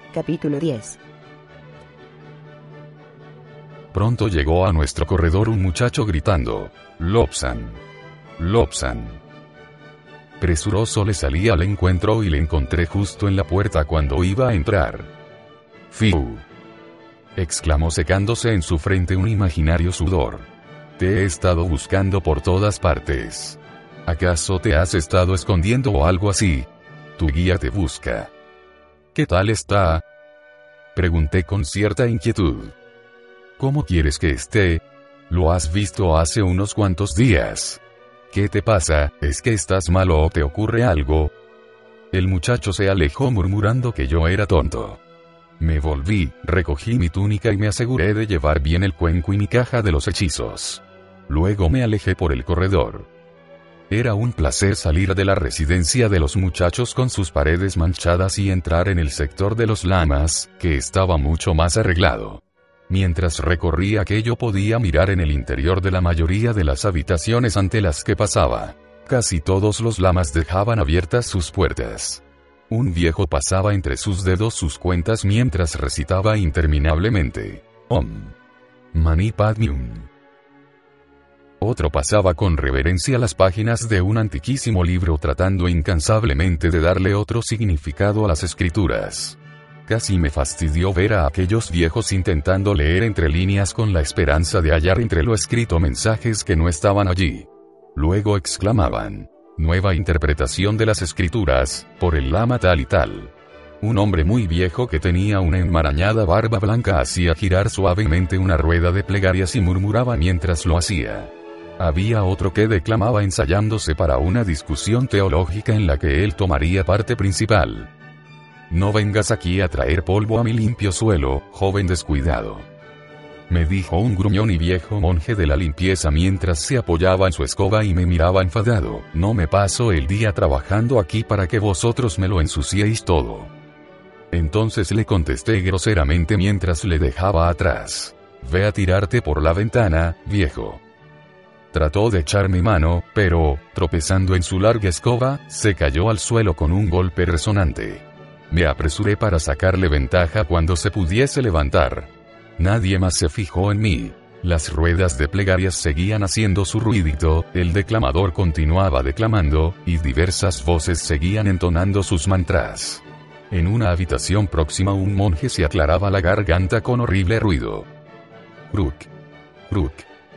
Capítulo 10. Pronto llegó a nuestro corredor un muchacho gritando: «Lobsan. Lobsan». Presuroso le salí al encuentro y le encontré justo en la puerta cuando iba a entrar. «Fiu», exclamó secándose en su frente un imaginario sudor. «Te he estado buscando por todas partes. ¿Acaso te has estado escondiendo o algo así? Tu guía te busca». «¿Qué tal está?», pregunté con cierta inquietud. «¿Cómo quieres que esté? Lo has visto hace unos cuantos días. ¿Qué te pasa? ¿Es que estás malo o te ocurre algo?». El muchacho se alejó murmurando que yo era tonto. Me volví, recogí mi túnica y me aseguré de llevar bien el cuenco y mi caja de los hechizos. Luego me alejé por el corredor. Era un placer salir de la residencia de los muchachos con sus paredes manchadas y entrar en el sector de los lamas, que estaba mucho más arreglado. Mientras recorría aquello podía mirar en el interior de la mayoría de las habitaciones ante las que pasaba. Casi todos los lamas dejaban abiertas sus puertas. Un viejo pasaba entre sus dedos sus cuentas mientras recitaba interminablemente: Om Mani Padme Hum. Otro pasaba con reverencia las páginas de un antiquísimo libro tratando incansablemente de darle otro significado a las escrituras. Casi me fastidió ver a aquellos viejos intentando leer entre líneas con la esperanza de hallar entre lo escrito mensajes que no estaban allí. Luego exclamaban: «Nueva interpretación de las escrituras, por el lama tal y tal». Un hombre muy viejo que tenía una enmarañada barba blanca hacía girar suavemente una rueda de plegarias y murmuraba mientras lo hacía. Había otro que declamaba ensayándose para una discusión teológica en la que él tomaría parte principal. «No vengas aquí a traer polvo a mi limpio suelo, joven descuidado», me dijo un gruñón y viejo monje de la limpieza mientras se apoyaba en su escoba y me miraba enfadado. «No me paso el día trabajando aquí para que vosotros me lo ensuciéis todo». Entonces le contesté groseramente mientras le dejaba atrás: «Ve a tirarte por la ventana, viejo». Trató de echarme mano, pero, tropezando en su larga escoba, se cayó al suelo con un golpe resonante. Me apresuré para sacarle ventaja cuando se pudiese levantar. Nadie más se fijó en mí. Las ruedas de plegarias seguían haciendo su ruidito, el declamador continuaba declamando, y diversas voces seguían entonando sus mantras. En una habitación próxima un monje se aclaraba la garganta con horrible ruido. «Kruk. Kruk.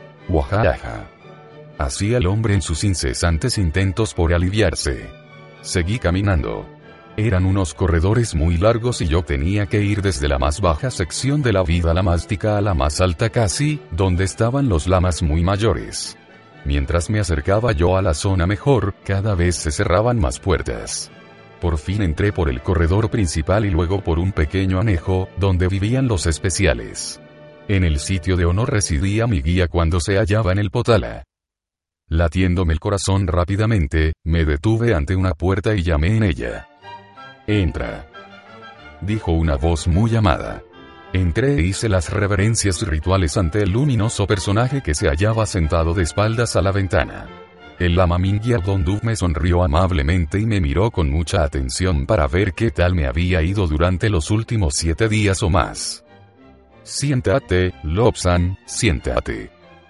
Wajaja», hacía el hombre en sus incesantes intentos por aliviarse. Seguí caminando. Eran unos corredores muy largos y yo tenía que ir desde la más baja sección de la vida lamástica a la más alta casi, donde estaban los lamas muy mayores. Mientras me acercaba yo a la zona mejor, cada vez se cerraban más puertas. Por fin entré por el corredor principal y luego por un pequeño anejo, donde vivían los especiales. En el sitio de honor residía mi guía cuando se hallaba en el Potala. Latiéndome el corazón rápidamente, me detuve ante una puerta y llamé en ella. «Entra», dijo una voz muy amada. Entré e hice las reverencias rituales ante el luminoso personaje que se hallaba sentado de espaldas a la ventana. El lama Mingyar Dondu me sonrió amablemente y me miró con mucha atención para ver qué tal me había ido durante los últimos 7 días o más. «Siéntate, Lobsan, siéntate»,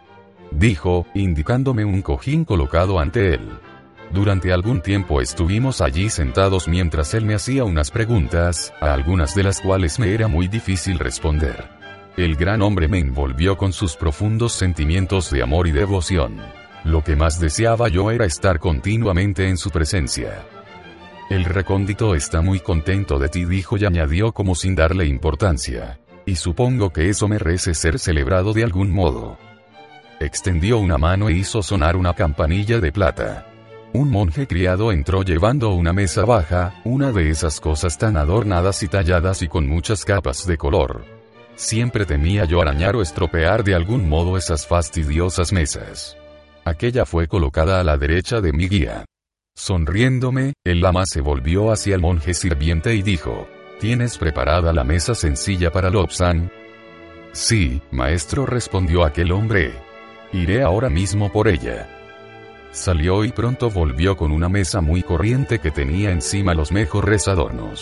dijo, indicándome un cojín colocado ante él. Durante algún tiempo estuvimos allí sentados mientras él me hacía unas preguntas, a algunas de las cuales me era muy difícil responder. El gran hombre me envolvió con sus profundos sentimientos de amor y devoción. Lo que más deseaba yo era estar continuamente en su presencia. «El recóndito está muy contento de ti», dijo y añadió como sin darle importancia. «Y supongo que eso merece ser celebrado de algún modo». Extendió una mano e hizo sonar una campanilla de plata. Un monje criado entró llevando una mesa baja, una de esas cosas tan adornadas y talladas y con muchas capas de color. Siempre temía yo arañar o estropear de algún modo esas fastidiosas mesas. Aquella fue colocada a la derecha de mi guía. Sonriéndome, el lama se volvió hacia el monje sirviente y dijo: «¿Tienes preparada la mesa sencilla para Lobsan?». «Sí, maestro», respondió aquel hombre. «Iré ahora mismo por ella». Salió y pronto volvió con una mesa muy corriente que tenía encima los mejores adornos.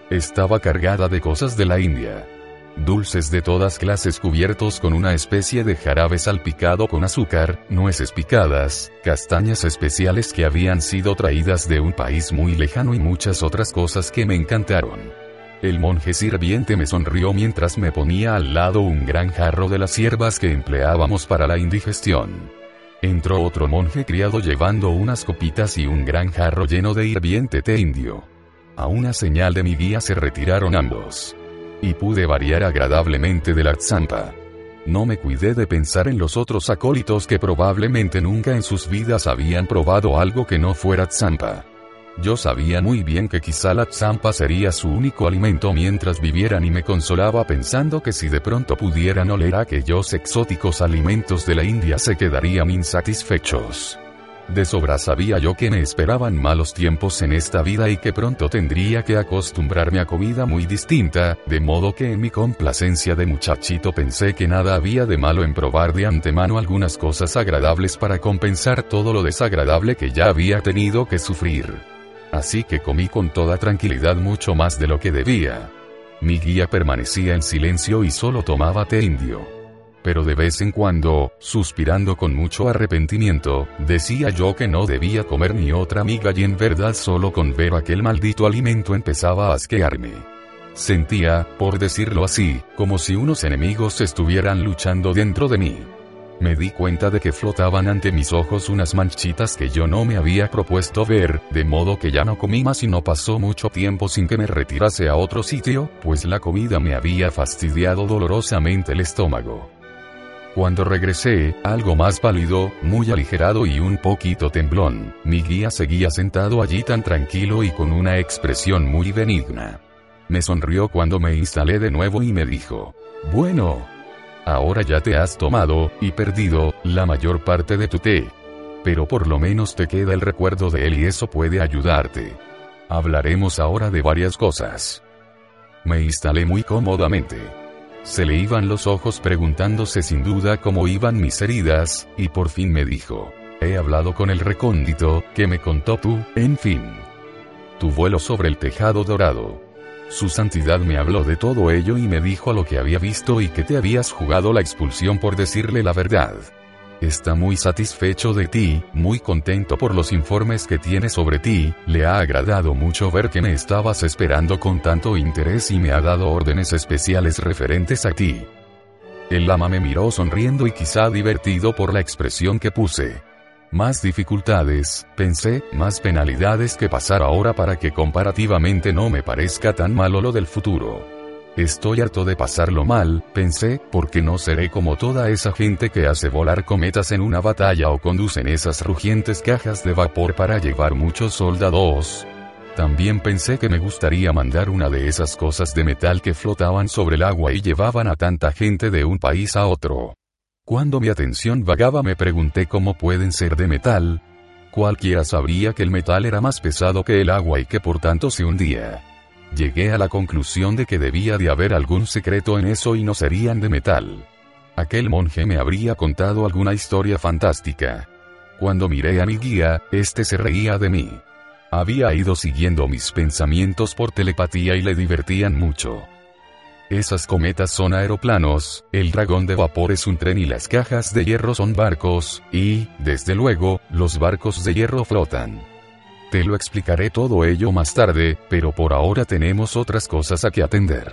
Estaba cargada de cosas de la India. Dulces de todas clases cubiertos con una especie de jarabe salpicado con azúcar, nueces picadas, castañas especiales que habían sido traídas de un país muy lejano y muchas otras cosas que me encantaron. El monje sirviente me sonrió mientras me ponía al lado un gran jarro de las hierbas que empleábamos para la indigestión. Entró otro monje criado llevando unas copitas y un gran jarro lleno de hirviente té indio. A una señal de mi guía se retiraron ambos. Y pude variar agradablemente de la tzampa. No me cuidé de pensar en los otros acólitos que probablemente nunca en sus vidas habían probado algo que no fuera tzampa. Yo sabía muy bien que quizá la tzampa sería su único alimento mientras vivieran y me consolaba pensando que si de pronto pudieran oler aquellos exóticos alimentos de la India se quedarían insatisfechos. De sobra sabía yo que me esperaban malos tiempos en esta vida y que pronto tendría que acostumbrarme a comida muy distinta, de modo que en mi complacencia de muchachito pensé que nada había de malo en probar de antemano algunas cosas agradables para compensar todo lo desagradable que ya había tenido que sufrir. Así que comí con toda tranquilidad mucho más de lo que debía. Mi guía permanecía en silencio y solo tomaba té indio. Pero de vez en cuando, suspirando con mucho arrepentimiento, decía yo que no debía comer ni otra miga y en verdad solo con ver aquel maldito alimento empezaba a asquearme. Sentía, por decirlo así, como si unos enemigos estuvieran luchando dentro de mí. Me di cuenta de que flotaban ante mis ojos unas manchitas que yo no me había propuesto ver, de modo que ya no comí más y no pasó mucho tiempo sin que me retirase a otro sitio, pues la comida me había fastidiado dolorosamente el estómago. Cuando regresé, algo más pálido, muy aligerado y un poquito temblón, mi guía seguía sentado allí tan tranquilo y con una expresión muy benigna. Me sonrió cuando me instalé de nuevo y me dijo: «Bueno, ahora ya te has tomado, y perdido, la mayor parte de tu té. Pero por lo menos te queda el recuerdo de él y eso puede ayudarte. Hablaremos ahora de varias cosas». Me instalé muy cómodamente. Se le iban los ojos preguntándose sin duda cómo iban mis heridas, y por fin me dijo: «He hablado con el recóndito, que me contó en fin. Tu vuelo sobre el tejado dorado. Su santidad me habló de todo ello y me dijo lo que había visto y que te habías jugado la expulsión por decirle la verdad. Está muy satisfecho de ti, muy contento por los informes que tiene sobre ti, le ha agradado mucho ver que me estabas esperando con tanto interés y me ha dado órdenes especiales referentes a ti». El lama me miró sonriendo y quizá divertido por la expresión que puse. Más dificultades, pensé, más penalidades que pasar ahora para que comparativamente no me parezca tan malo lo del futuro. Estoy harto de pasarlo mal, pensé, porque no seré como toda esa gente que hace volar cometas en una batalla o conducen esas rugientes cajas de vapor para llevar muchos soldados. También pensé que me gustaría mandar una de esas cosas de metal que flotaban sobre el agua y llevaban a tanta gente de un país a otro. Cuando mi atención vagaba me pregunté cómo pueden ser de metal. Cualquiera sabría que el metal era más pesado que el agua y que por tanto se hundía. Llegué a la conclusión de que debía de haber algún secreto en eso y no serían de metal. Aquel monje me habría contado alguna historia fantástica. Cuando miré a mi guía, este se reía de mí. Había ido siguiendo mis pensamientos por telepatía y le divertían mucho. Esas cometas son aeroplanos, el dragón de vapor es un tren y las cajas de hierro son barcos, y, desde luego, los barcos de hierro flotan. Te lo explicaré todo ello más tarde, pero por ahora tenemos otras cosas a que atender».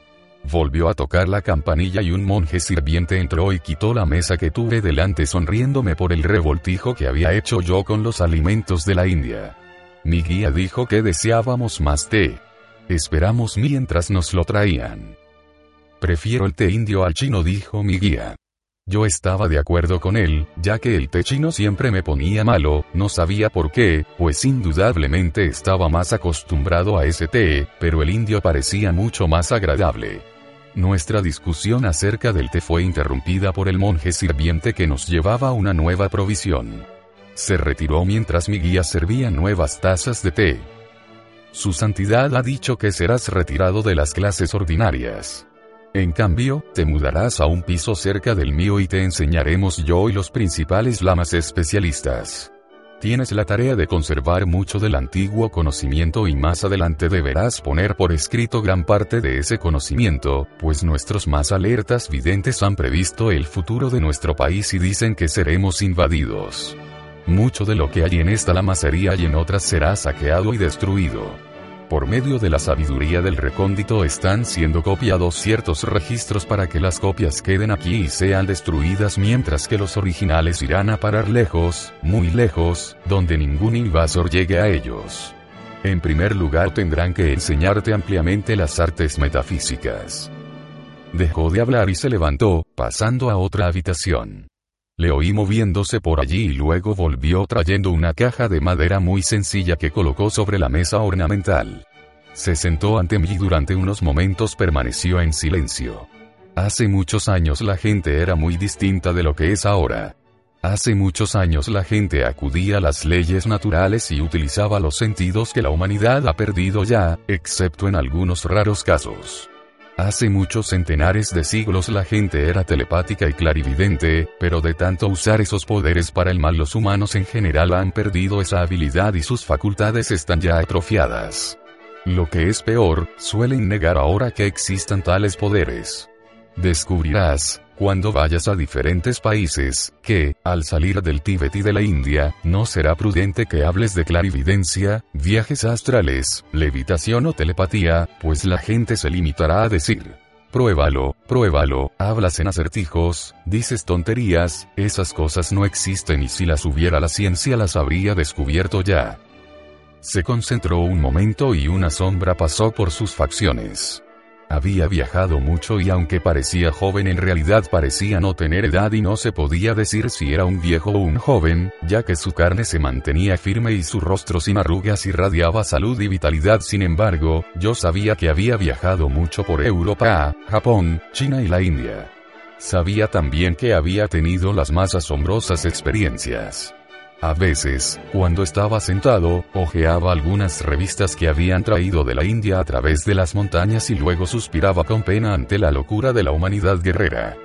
Volvió a tocar la campanilla y un monje sirviente entró y quitó la mesa que tuve delante sonriéndome por el revoltijo que había hecho yo con los alimentos de la India. Mi guía dijo que deseábamos más té. Esperamos mientras nos lo traían. «Prefiero el té indio al chino», dijo mi guía. Yo estaba de acuerdo con él, ya que el té chino siempre me ponía malo, no sabía por qué, pues indudablemente estaba más acostumbrado a ese té, pero el indio parecía mucho más agradable. Nuestra discusión acerca del té fue interrumpida por el monje sirviente que nos llevaba una nueva provisión. Se retiró mientras mi guía servía nuevas tazas de té. «Su santidad ha dicho que serás retirado de las clases ordinarias. En cambio, te mudarás a un piso cerca del mío y te enseñaremos yo y los principales lamas especialistas. Tienes la tarea de conservar mucho del antiguo conocimiento y más adelante deberás poner por escrito gran parte de ese conocimiento, pues nuestros más alertas videntes han previsto el futuro de nuestro país y dicen que seremos invadidos. Mucho de lo que hay en esta lamacería y en otras será saqueado y destruido. Por medio de la sabiduría del recóndito están siendo copiados ciertos registros para que las copias queden aquí y sean destruidas, mientras que los originales irán a parar lejos, muy lejos, donde ningún invasor llegue a ellos. En primer lugar tendrán que enseñarte ampliamente las artes metafísicas. Dejó de hablar y se levantó, pasando a otra habitación. Le oí moviéndose por allí y luego volvió trayendo una caja de madera muy sencilla que colocó sobre la mesa ornamental. Se sentó ante mí y durante unos momentos permaneció en silencio. Hace muchos años la gente era muy distinta de lo que es ahora. Hace muchos años la gente acudía a las leyes naturales y utilizaba los sentidos que la humanidad ha perdido ya, excepto en algunos raros casos. Hace muchos centenares de siglos la gente era telepática y clarividente, pero de tanto usar esos poderes para el mal los humanos en general han perdido esa habilidad y sus facultades están ya atrofiadas. Lo que es peor, suelen negar ahora que existan tales poderes. Descubrirás, cuando vayas a diferentes países, que, al salir del Tíbet y de la India, no será prudente que hables de clarividencia, viajes astrales, levitación o telepatía, pues la gente se limitará a decir: pruébalo, pruébalo, hablas en acertijos, dices tonterías, esas cosas no existen y si las hubiera la ciencia las habría descubierto ya. Se concentró un momento y una sombra pasó por sus facciones. Había viajado mucho y aunque parecía joven en realidad parecía no tener edad y no se podía decir si era un viejo o un joven, ya que su carne se mantenía firme y su rostro sin arrugas irradiaba salud y vitalidad. Sin embargo, yo sabía que había viajado mucho por Europa, Japón, China y la India. Sabía también que había tenido las más asombrosas experiencias. A veces, cuando estaba sentado, hojeaba algunas revistas que habían traído de la India a través de las montañas y luego suspiraba con pena ante la locura de la humanidad guerrera.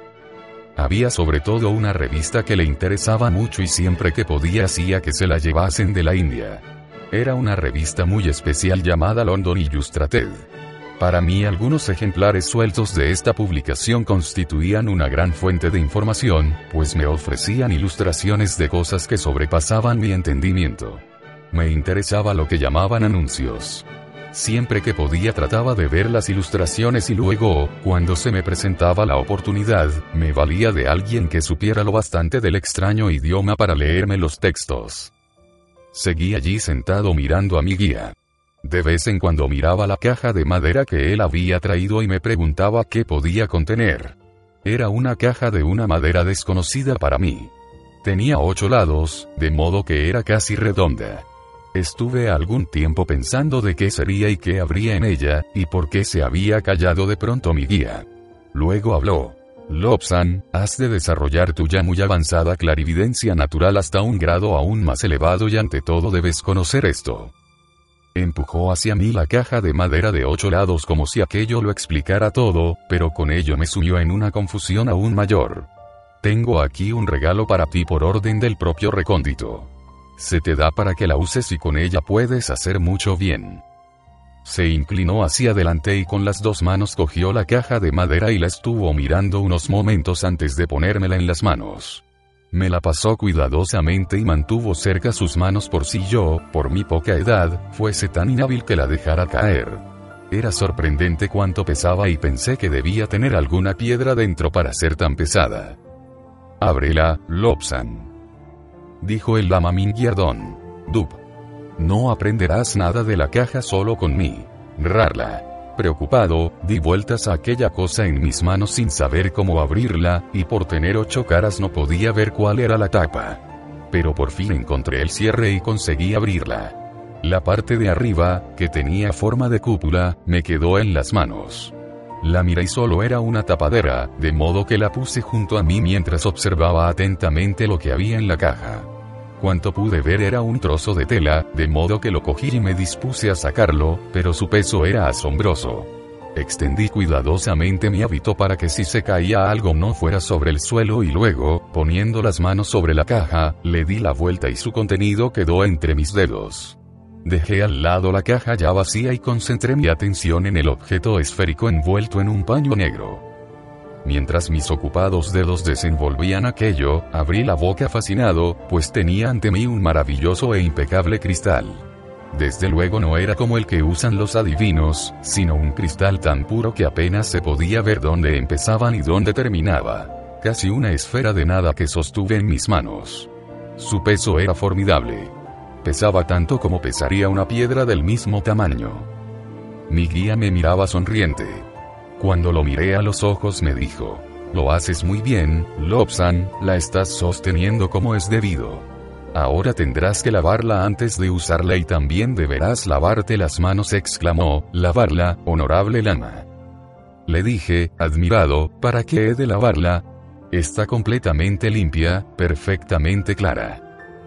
Había sobre todo una revista que le interesaba mucho y siempre que podía hacía que se la llevasen de la India. Era una revista muy especial llamada London Illustrated. Para mí algunos ejemplares sueltos de esta publicación constituían una gran fuente de información, pues me ofrecían ilustraciones de cosas que sobrepasaban mi entendimiento. Me interesaba lo que llamaban anuncios. Siempre que podía trataba de ver las ilustraciones y luego, cuando se me presentaba la oportunidad, me valía de alguien que supiera lo bastante del extraño idioma para leerme los textos. Seguí allí sentado mirando a mi guía. De vez en cuando miraba la caja de madera que él había traído y me preguntaba qué podía contener. Era una caja de una madera desconocida para mí. Tenía 8 lados, de modo que era casi redonda. Estuve algún tiempo pensando de qué sería y qué habría en ella, y por qué se había callado de pronto mi guía. Luego habló. Lobsang, has de desarrollar tu ya muy avanzada clarividencia natural hasta un grado aún más elevado y ante todo debes conocer esto. Empujó hacia mí la caja de madera de 8 lados como si aquello lo explicara todo, pero con ello me sumió en una confusión aún mayor. Tengo aquí un regalo para ti por orden del propio recóndito. Se te da para que la uses y con ella puedes hacer mucho bien. Se inclinó hacia adelante y con las 2 manos cogió la caja de madera y la estuvo mirando unos momentos antes de ponérmela en las manos. Me la pasó cuidadosamente y mantuvo cerca sus manos por si yo, por mi poca edad, fuese tan inhábil que la dejara caer. Era sorprendente cuánto pesaba y pensé que debía tener alguna piedra dentro para ser tan pesada. Ábrela, Lobsang, dijo el lama Mingyardon. Dub. No aprenderás nada de la caja solo con mí. Rarla. Preocupado, di vueltas a aquella cosa en mis manos sin saber cómo abrirla, y por tener 8 caras no podía ver cuál era la tapa. Pero por fin encontré el cierre y conseguí abrirla. La parte de arriba, que tenía forma de cúpula, me quedó en las manos. La miré y solo era una tapadera, de modo que la puse junto a mí mientras observaba atentamente lo que había en la caja. Cuanto pude ver era un trozo de tela, de modo que lo cogí y me dispuse a sacarlo, pero su peso era asombroso. extendí cuidadosamente mi hábito para que si se caía algo no fuera sobre el suelo y luego, poniendo las manos sobre la caja, le di la vuelta y su contenido quedó entre mis dedos. Dejé al lado la caja ya vacía y concentré mi atención en el objeto esférico envuelto en un paño negro. Mientras mis ocupados dedos desenvolvían aquello, abrí la boca fascinado, pues tenía ante mí un maravilloso e impecable cristal. Desde luego no era como el que usan los adivinos, sino un cristal tan puro que apenas se podía ver dónde empezaba ni dónde terminaba. Casi una esfera de nada que sostuve en mis manos. Su peso era formidable. Pesaba tanto como pesaría una piedra del mismo tamaño. Mi guía me miraba sonriente. Cuando lo miré a los ojos me dijo: «Lo haces muy bien, Lobsang, la estás sosteniendo como es debido. Ahora tendrás que lavarla antes de usarla y también deberás lavarte las manos», exclamó. «¿Lavarla, honorable lama?». Le dije, admirado, «¿Para qué he de lavarla? Está completamente limpia, perfectamente clara».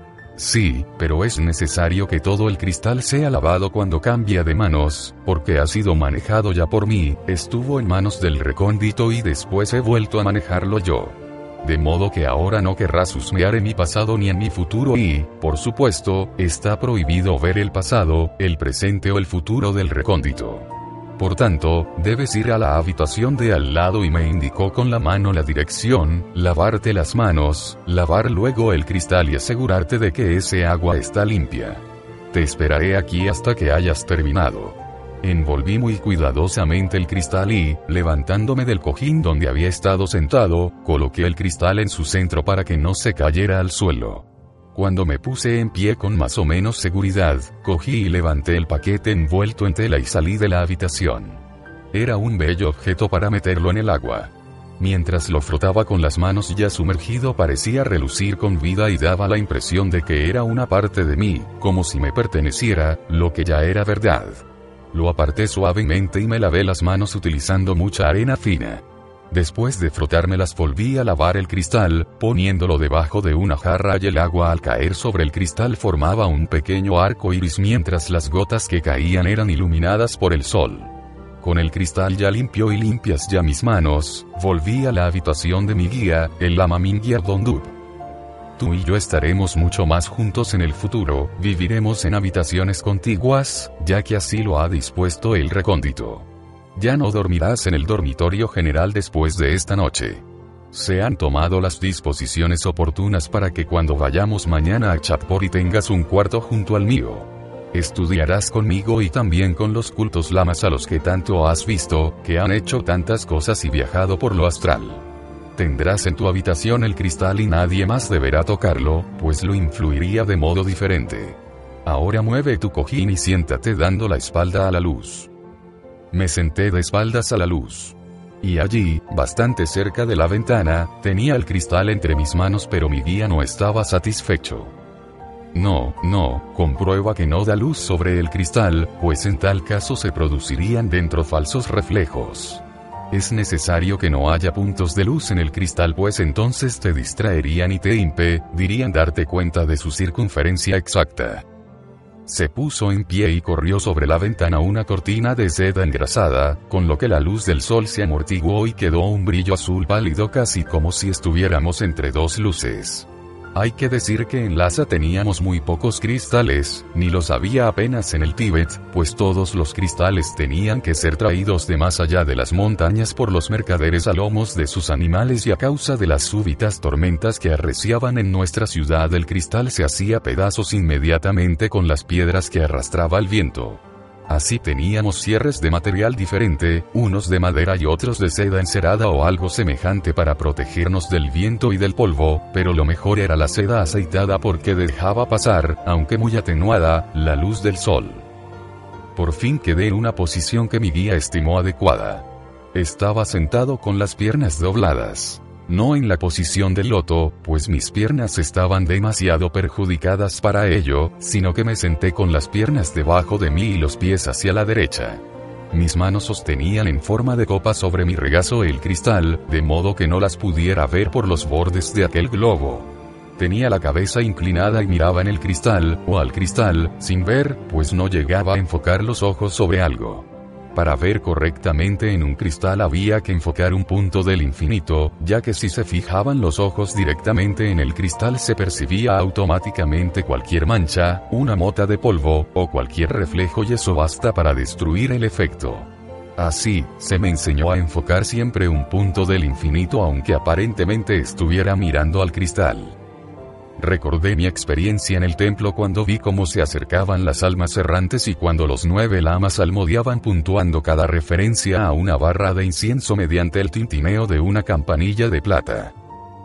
«Sí, pero es necesario que todo el cristal sea lavado cuando cambia de manos, porque ha sido manejado ya por mí, estuvo en manos del recóndito y después he vuelto a manejarlo yo. De modo que ahora no querrás husmear en mi pasado ni en mi futuro y, por supuesto, está prohibido ver el pasado, el presente o el futuro del recóndito. Por tanto, debes ir a la habitación de al lado», y me indicó con la mano la dirección, «lavarte las manos, lavar luego el cristal y asegurarte de que ese agua está limpia. Te esperaré aquí hasta que hayas terminado». Envolví muy cuidadosamente el cristal y, levantándome del cojín donde había estado sentado, coloqué el cristal en su centro para que no se cayera al suelo. Cuando me puse en pie con más o menos seguridad, cogí y levanté el paquete envuelto en tela y salí de la habitación. Era un bello objeto para meterlo en el agua. Mientras lo frotaba con las manos ya sumergido parecía relucir con vida y daba la impresión de que era una parte de mí, como si me perteneciera, lo que ya era verdad. Lo aparté suavemente y me lavé las manos utilizando mucha arena fina. Después de frotármelas volví a lavar el cristal, poniéndolo debajo de una jarra y el agua al caer sobre el cristal formaba un pequeño arco iris mientras las gotas que caían eran iluminadas por el sol. Con el cristal ya limpio y limpias ya mis manos, volví a la habitación de mi guía, el lama Mingyar Dongdup. «Tú y yo estaremos mucho más juntos en el futuro, viviremos en habitaciones contiguas, ya que así lo ha dispuesto el recóndito. Ya no dormirás en el dormitorio general después de esta noche. Se han tomado las disposiciones oportunas para que cuando vayamos mañana a Chatpori tengas un cuarto junto al mío. Estudiarás conmigo y también con los cultos lamas a los que tanto has visto, que han hecho tantas cosas y viajado por lo astral. Tendrás en tu habitación el cristal y nadie más deberá tocarlo, pues lo influiría de modo diferente. Ahora mueve tu cojín y siéntate dando la espalda a la luz». Me senté de espaldas a la luz. Y allí, bastante cerca de la ventana, tenía el cristal entre mis manos, pero mi guía no estaba satisfecho. «No, comprueba que no da luz sobre el cristal, pues en tal caso se producirían dentro falsos reflejos. Es necesario que no haya puntos de luz en el cristal, pues entonces te distraerían y te impedirían darte cuenta de su circunferencia exacta». Se puso en pie y corrió sobre la ventana una cortina de seda engrasada, con lo que la luz del sol se amortiguó y quedó un brillo azul pálido casi como si estuviéramos entre dos luces. Hay que decir que en Lhasa teníamos muy pocos cristales, ni los había apenas en el Tíbet, pues todos los cristales tenían que ser traídos de más allá de las montañas por los mercaderes a lomos de sus animales, y a causa de las súbitas tormentas que arreciaban en nuestra ciudad el cristal se hacía pedazos inmediatamente con las piedras que arrastraba el viento. Así teníamos cierres de material diferente, unos de madera y otros de seda encerada o algo semejante para protegernos del viento y del polvo, pero lo mejor era la seda aceitada porque dejaba pasar, aunque muy atenuada, la luz del sol. Por fin quedé en una posición que mi guía estimó adecuada. Estaba sentado con las piernas dobladas. No en la posición del loto, pues mis piernas estaban demasiado perjudicadas para ello, sino que me senté con las piernas debajo de mí y los pies hacia la derecha. Mis manos sostenían en forma de copa sobre mi regazo el cristal, de modo que no las pudiera ver por los bordes de aquel globo. Tenía la cabeza inclinada y miraba en el cristal, o al cristal, sin ver, pues no llegaba a enfocar los ojos sobre algo. Para ver correctamente en un cristal había que enfocar un punto del infinito, ya que si se fijaban los ojos directamente en el cristal se percibía automáticamente cualquier mancha, una mota de polvo, o cualquier reflejo y eso basta para destruir el efecto. Así, se me enseñó a enfocar siempre un punto del infinito aunque aparentemente estuviera mirando al cristal. Recordé mi experiencia en el templo cuando vi cómo se acercaban las almas errantes y cuando los 9 lamas salmodiaban puntuando cada referencia a una barra de incienso mediante el tintineo de una campanilla de plata.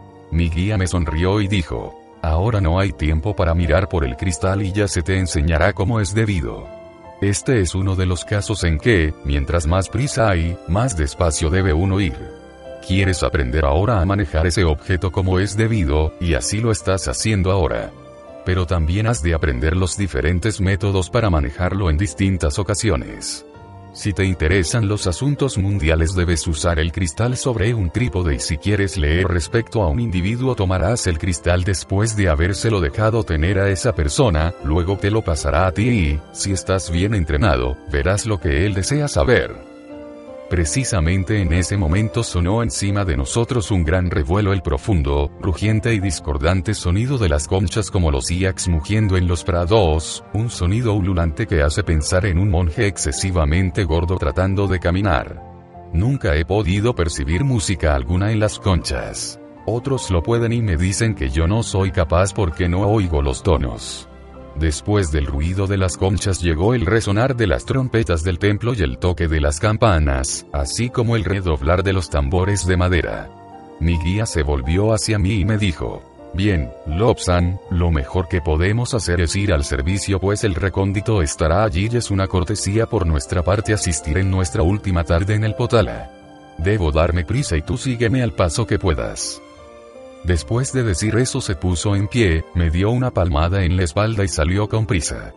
Mi guía me sonrió y dijo: ahora no hay tiempo para mirar por el cristal y ya se te enseñará cómo es debido. Este es uno de los casos en que, mientras más prisa hay, más despacio debe uno ir. Quieres aprender ahora a manejar ese objeto como es debido, y así lo estás haciendo ahora. Pero también has de aprender los diferentes métodos para manejarlo en distintas ocasiones. Si te interesan los asuntos mundiales debes usar el cristal sobre un trípode y si quieres leer respecto a un individuo tomarás el cristal después de habérselo dejado tener a esa persona, luego te lo pasará a ti y, si estás bien entrenado, verás lo que él desea saber. Precisamente en ese momento sonó encima de nosotros un gran revuelo, el profundo, rugiente y discordante sonido de las conchas como los yaks mugiendo en los prados, un sonido ululante que hace pensar en un monje excesivamente gordo tratando de caminar. Nunca he podido percibir música alguna en las conchas. Otros lo pueden y me dicen que yo no soy capaz porque no oigo los tonos. Después del ruido de las conchas llegó el resonar de las trompetas del templo y el toque de las campanas, así como el redoblar de los tambores de madera. Mi guía se volvió hacia mí y me dijo: bien, Lobsang, lo mejor que podemos hacer es ir al servicio pues el recóndito estará allí y es una cortesía por nuestra parte asistir en nuestra última tarde en el Potala. Debo darme prisa y tú sígueme al paso que puedas. Después de decir eso se puso en pie, me dio una palmada en la espalda y salió con prisa.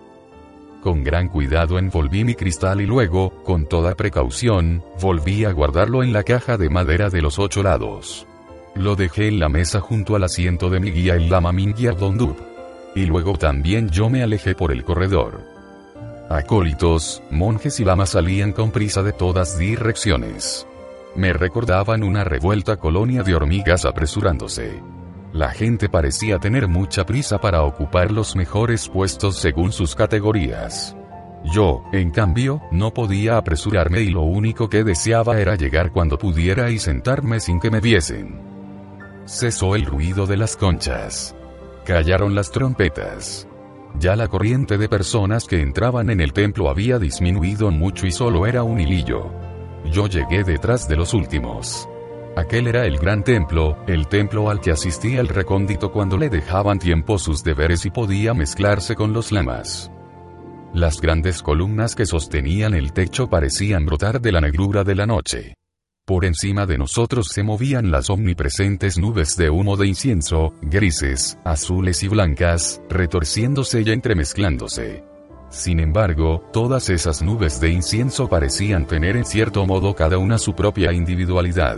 Con gran cuidado envolví mi cristal y luego, con toda precaución, volví a guardarlo en la caja de madera de los 8 lados. Lo dejé en la mesa junto al asiento de mi guía el lama Mingyar Dondup. Y luego también yo me alejé por el corredor. Acólitos, monjes y lamas salían con prisa de todas direcciones. Me recordaban una revuelta colonia de hormigas apresurándose. La gente parecía tener mucha prisa para ocupar los mejores puestos según sus categorías. Yo, en cambio, no podía apresurarme y lo único que deseaba era llegar cuando pudiera y sentarme sin que me viesen. Cesó el ruido de las conchas. Callaron las trompetas. Ya la corriente de personas que entraban en el templo había disminuido mucho y solo era un hilillo. Yo llegué detrás de los últimos. Aquel era el gran templo, el templo al que asistía el recóndito cuando le dejaban tiempo sus deberes y podía mezclarse con los lamas. Las grandes columnas que sostenían el techo parecían brotar de la negrura de la noche. Por encima de nosotros se movían las omnipresentes nubes de humo de incienso, grises, azules y blancas, retorciéndose y entremezclándose. Sin embargo, todas esas nubes de incienso parecían tener en cierto modo cada una su propia individualidad.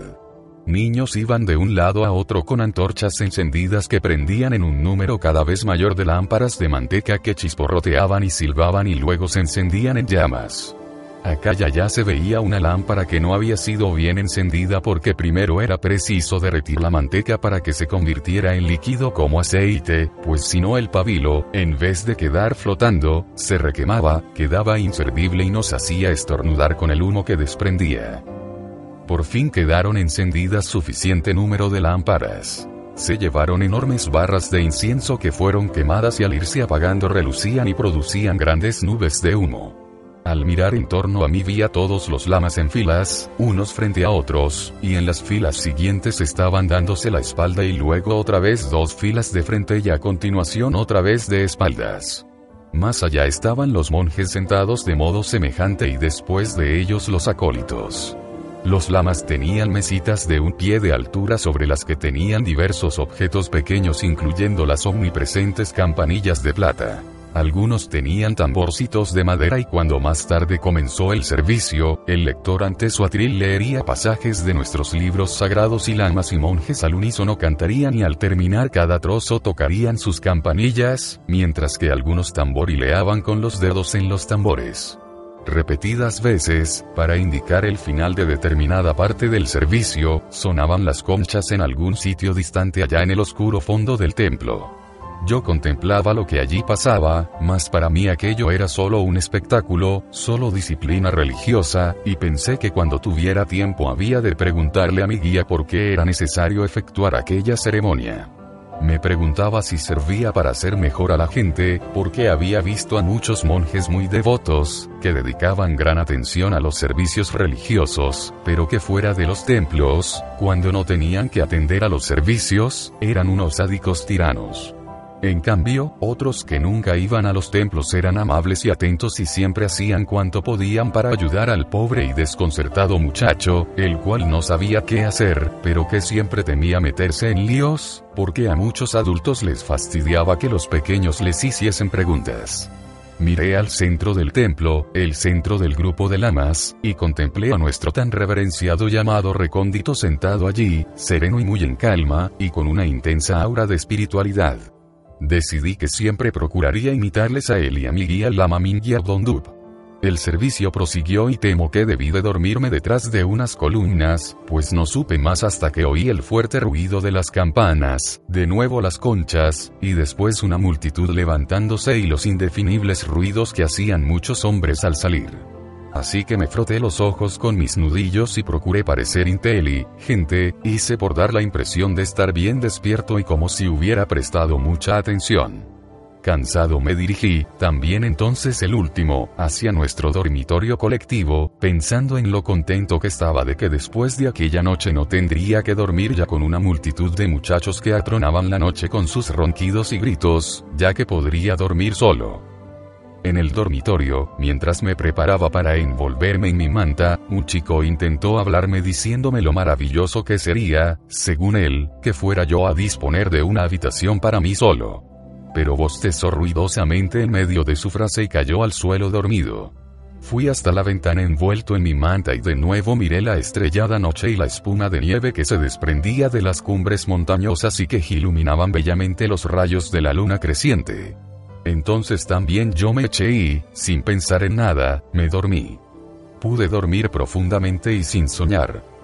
Niños iban de un lado a otro con antorchas encendidas que prendían en un número cada vez mayor de lámparas de manteca que chisporroteaban y silbaban y luego se encendían en llamas. Acá y allá se veía una lámpara que no había sido bien encendida porque primero era preciso derretir la manteca para que se convirtiera en líquido como aceite, pues si no el pabilo, en vez de quedar flotando, se requemaba, quedaba inservible y nos hacía estornudar con el humo que desprendía. Por fin quedaron encendidas suficiente número de lámparas. Se llevaron enormes barras de incienso que fueron quemadas y al irse apagando relucían y producían grandes nubes de humo. Al mirar en torno a mí vi a todos los lamas en filas, unos frente a otros, y en las filas siguientes estaban dándose la espalda y luego otra vez 2 filas de frente y a continuación otra vez de espaldas. Más allá estaban los monjes sentados de modo semejante y después de ellos los acólitos. Los lamas tenían mesitas de 1 pie de altura sobre las que tenían diversos objetos pequeños incluyendo las omnipresentes campanillas de plata. Algunos tenían tamborcitos de madera y cuando más tarde comenzó el servicio, el lector ante su atril leería pasajes de nuestros libros sagrados y lamas y monjes al unísono cantarían y al terminar cada trozo tocarían sus campanillas, mientras que algunos tamborileaban con los dedos en los tambores. Repetidas veces, para indicar el final de determinada parte del servicio, sonaban las conchas en algún sitio distante allá en el oscuro fondo del templo. Yo contemplaba lo que allí pasaba, mas para mí aquello era solo un espectáculo, solo disciplina religiosa, y pensé que cuando tuviera tiempo había de preguntarle a mi guía por qué era necesario efectuar aquella ceremonia. Me preguntaba si servía para hacer mejor a la gente, porque había visto a muchos monjes muy devotos, que dedicaban gran atención a los servicios religiosos, pero que fuera de los templos, cuando no tenían que atender a los servicios, eran unos sádicos tiranos. En cambio, otros que nunca iban a los templos eran amables y atentos y siempre hacían cuanto podían para ayudar al pobre y desconcertado muchacho, el cual no sabía qué hacer, pero que siempre temía meterse en líos, porque a muchos adultos les fastidiaba que los pequeños les hiciesen preguntas. Miré al centro del templo, el centro del grupo de lamas, y contemplé a nuestro tan reverenciado llamado recóndito sentado allí, sereno y muy en calma, y con una intensa aura de espiritualidad. Decidí que siempre procuraría imitarles a él y a mi guía Lama Mingyur Dondup. El servicio prosiguió y temo que debí de dormirme detrás de unas columnas, pues no supe más hasta que oí el fuerte ruido de las campanas, de nuevo las conchas, y después una multitud levantándose y los indefinibles ruidos que hacían muchos hombres al salir. Así que me froté los ojos con mis nudillos y procuré parecer inteligente, hice por dar la impresión de estar bien despierto y como si hubiera prestado mucha atención. Cansado me dirigí, también entonces el último, hacia nuestro dormitorio colectivo, pensando en lo contento que estaba de que después de aquella noche no tendría que dormir ya con una multitud de muchachos que atronaban la noche con sus ronquidos y gritos, ya que podría dormir solo. En el dormitorio, mientras me preparaba para envolverme en mi manta, un chico intentó hablarme diciéndome lo maravilloso que sería, según él, que fuera yo a disponer de una habitación para mí solo. Pero bostezó ruidosamente en medio de su frase y cayó al suelo dormido. Fui hasta la ventana envuelto en mi manta y de nuevo miré la estrellada noche y la espuma de nieve que se desprendía de las cumbres montañosas y que iluminaban bellamente los rayos de la luna creciente. Entonces también yo me eché y, sin pensar en nada, me dormí. Pude dormir profundamente y sin soñar.